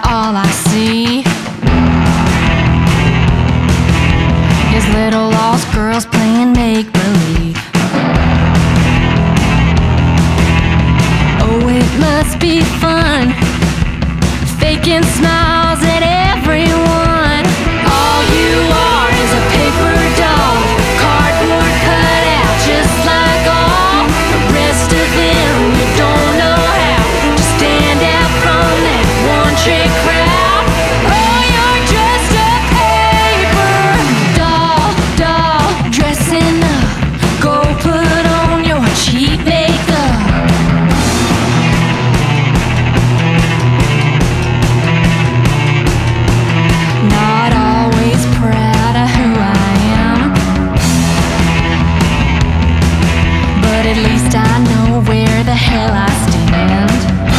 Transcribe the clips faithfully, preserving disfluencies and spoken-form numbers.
all I see is little lost girls playing make-believe. Oh, it must be fun faking smiles at everyone. All you are is a paper doll, cardboard cut out just like all the rest of them. You don't know how to stand out from that one-trick crowd. Oh, you're just a paper doll, doll, dressing up. Go put on your cheap makeup. Not always proud of who I am, but at least I know where the hell I stand.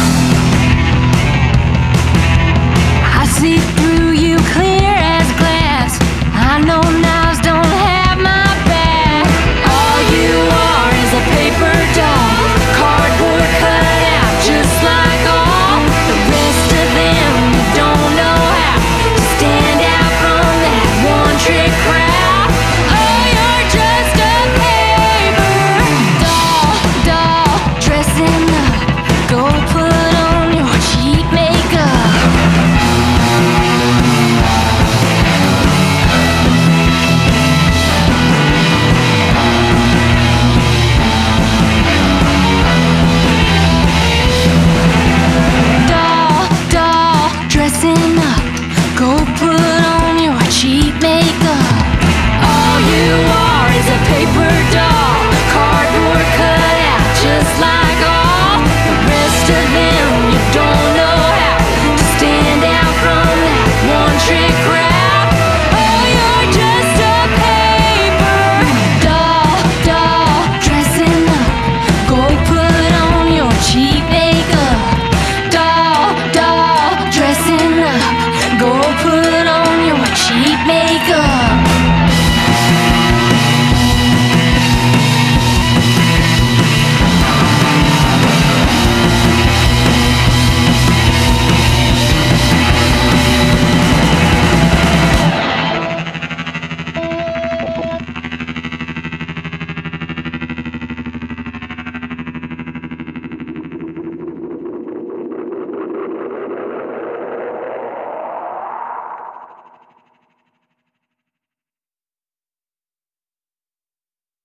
I see through you clear as glass. I know knives don't have my back. All you are is a paper doll, cardboard cut out just like all the rest of them. You don't know how to stand out from that one-trick crowd. Oh, you're just a paper doll, doll, dressing up. Go put on your cheap makeup. Doll, doll, dressing